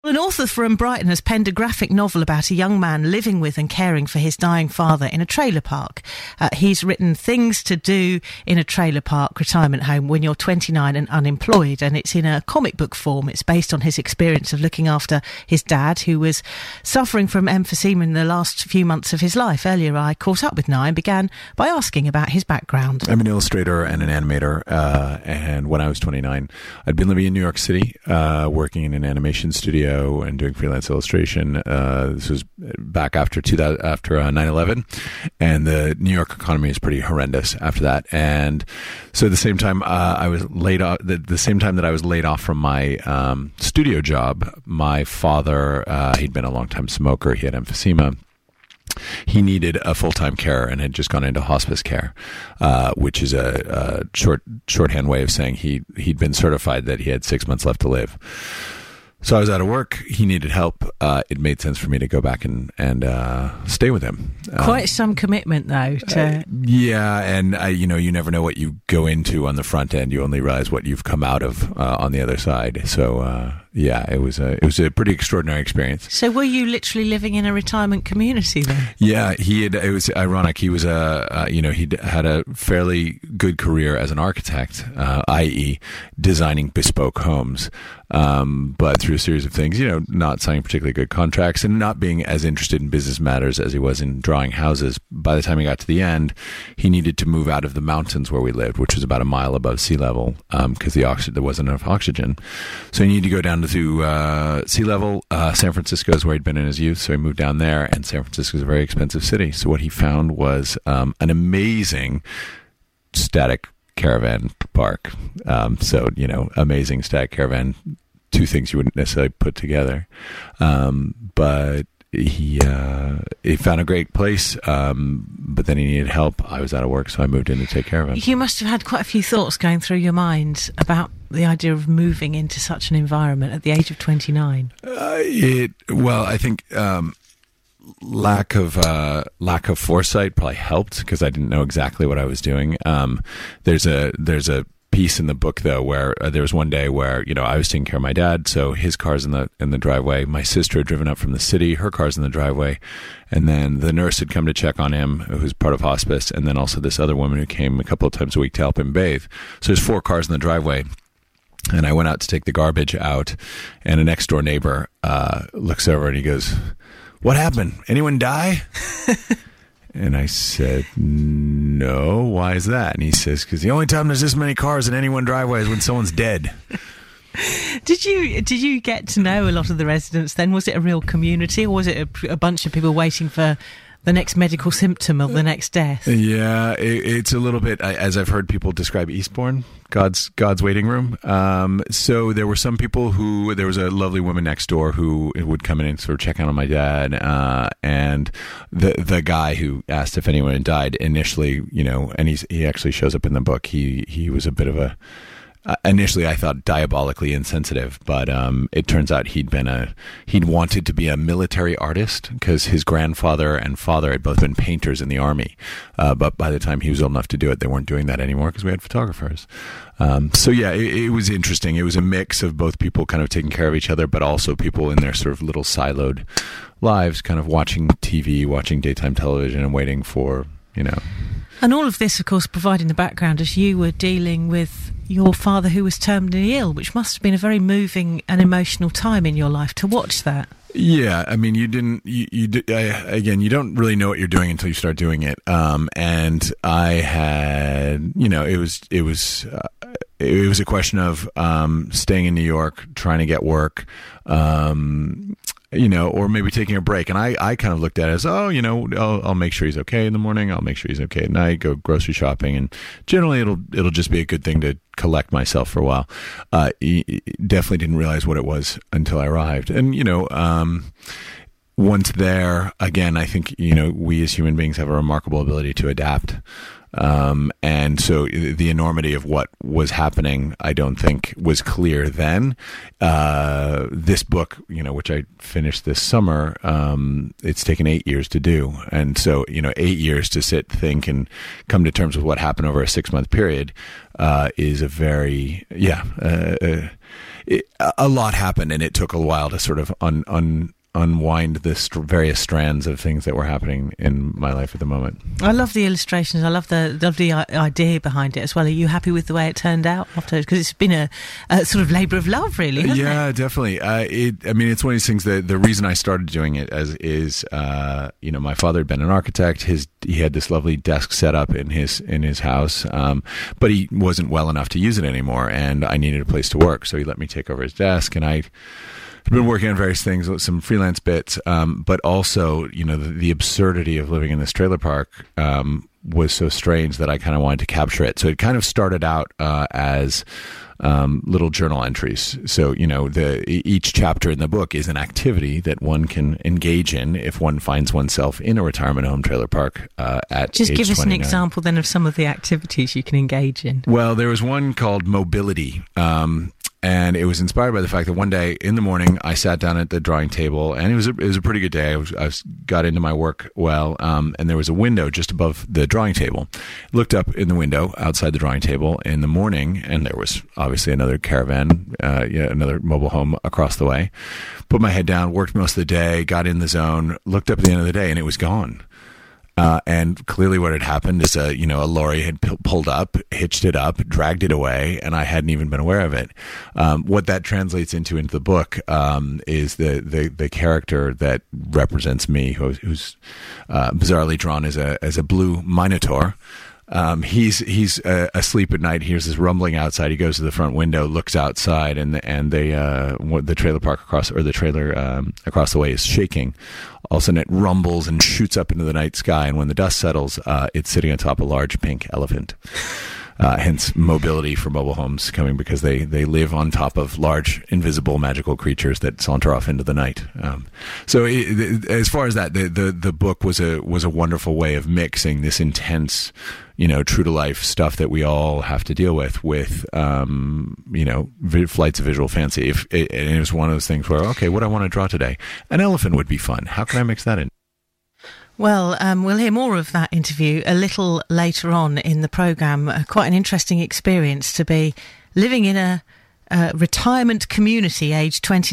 An author from Brighton has penned a graphic novel about a young man living with and caring for his dying father in a trailer park. He's written Things to Do in a Trailer Park Retirement Home When You're 29 and Unemployed, and it's in a comic book form. It's based on his experience of looking after his dad, who was suffering from emphysema in the last few months of his life. Earlier I caught up with Nye and began by asking about his background. I'm an illustrator and an animator, and when I was 29, I'd been living in New York City, working in an animation studio and doing freelance illustration. This was back after 9/11, and the New York economy is pretty horrendous after that. And so at the same time I was laid off. The same time that I was laid off from my studio job, my father, he'd been a long-time smoker. He had emphysema. He needed a full-time care and had just gone into hospice care, which is a shorthand way of saying he'd been certified that he had 6 months left to live. So I was out of work. He needed help. It made sense for me to go back and stay with him. Quite some commitment, though. Yeah, and you never know what you go into on the front end. You only realize what you've come out of on the other side. So it was a pretty extraordinary experience. So were you literally living in a retirement community then? Yeah, it was ironic. He was he'd had a fairly good career as an architect, i.e., designing bespoke homes. But through a series of things, not signing particularly good contracts and not being as interested in business matters as he was in drawing houses, by the time he got to the end, he needed to move out of the mountains where we lived, which was about a mile above sea level, because there wasn't enough oxygen. So he needed to go down to sea level. San Francisco is where he'd been in his youth, so he moved down there, and San Francisco is a very expensive city. So what he found was an amazing static caravan park. Amazing static caravan, two things you wouldn't necessarily put together. But he found a great place, but then he needed help. I was out of work, so I moved in to take care of him. You must have had quite a few thoughts going through your mind about the idea of moving into such an environment at the age of 29. I think lack of foresight probably helped, because I didn't know exactly what I was doing. There's a piece in the book, though, where there was one day where I was taking care of my dad, so his car's in the driveway. My sister had driven up from the city, her car's in the driveway, and then the nurse had come to check on him, who's part of hospice, and then also this other woman who came a couple of times a week to help him bathe. So there's 4 cars in the driveway. And I went out to take the garbage out, and a next door neighbor looks over and he goes, "What happened? Anyone die?" And I said, "No, why is that?" And he says, "Because the only time there's this many cars in any one driveway is when someone's dead." Did you get to know a lot of the residents then? Was it a real community, or was it a bunch of people waiting for the next medical symptom of the next death? Yeah, it's a little bit, as I've heard people describe Eastbourne, God's waiting room. So there were some people there was a lovely woman next door who would come in and sort of check out on my dad. And the guy who asked if anyone had died initially, and he actually shows up in the book. He was a bit of a, initially I thought diabolically insensitive, but it turns out he'd wanted to be a military artist because his grandfather and father had both been painters in the army. But by the time he was old enough to do it, they weren't doing that anymore because we had photographers. It was interesting. It was a mix of both people kind of taking care of each other, but also people in their sort of little siloed lives, kind of watching TV, watching daytime television and waiting for, And all of this, of course, providing the background as you were dealing with your father who was terminally ill, which must have been a very moving and emotional time in your life to watch that. Yeah, I mean, you don't really know what you're doing until you start doing it. And I had, it was a question of staying in New York, trying to get work, or maybe taking a break. And I kind of looked at it as, I'll make sure he's okay in the morning. I'll make sure he's okay at night, go grocery shopping. And generally it'll just be a good thing to collect myself for a while. Definitely didn't realize what it was until I arrived. And, once there, again, I think, we as human beings have a remarkable ability to adapt. And so the enormity of what was happening, I don't think was clear then. This book, which I finished this summer, it's taken 8 years to do. And so, 8 years to sit, think, and come to terms with what happened over a 6-month period, is a very, a lot happened, and it took a while to sort of unwind the various strands of things that were happening in my life at the moment. I love the illustrations. I love the idea behind it as well. Are you happy with the way it turned out afterwards? Because it's been a sort of labour of love, really, hasn't it? Yeah, definitely. It's one of these things that the reason I started doing it is my father had been an architect. He had this lovely desk set up in his house, but he wasn't well enough to use it anymore, and I needed a place to work, so he let me take over his desk, and I've been working on various things, some freelance bits, but also, the absurdity of living in this trailer park was so strange that I kind of wanted to capture it. So it kind of started out as little journal entries. So, each chapter in the book is an activity that one can engage in if one finds oneself in a retirement home trailer park at Just age give us 29. an example then of some of the activities you can engage in. Well, there was one called Mobility. And it was inspired by the fact that one day in the morning I sat down at the drawing table, and it was a pretty good day. I got into my work well, and there was a window just above the drawing table. Looked up in the window outside the drawing table in the morning, and there was obviously another caravan, another mobile home across the way. Put my head down, worked most of the day, got in the zone, looked up at the end of the day, and it was gone. And clearly what had happened is a lorry had pulled up, hitched it up, dragged it away, and I hadn't even been aware of it. What that translates into the book is the character that represents me, who's bizarrely drawn as a blue minotaur. He's asleep at night, hears this rumbling outside. He goes to the front window, looks outside, and the trailer park across the way is shaking. All of a sudden it rumbles and shoots up into the night sky, and when the dust settles, it's sitting on top of a large pink elephant. Hence mobility for mobile homes coming, because they live on top of large, invisible, magical creatures that saunter off into the night. As far as that, the book was a wonderful way of mixing this intense, true to life stuff that we all have to deal with flights of visual fancy. And it was one of those things where, okay, what do I want to draw today? An elephant would be fun. How can I mix that in? Well, we'll hear more of that interview a little later on in the programme. Quite an interesting experience to be living in a retirement community, aged 29.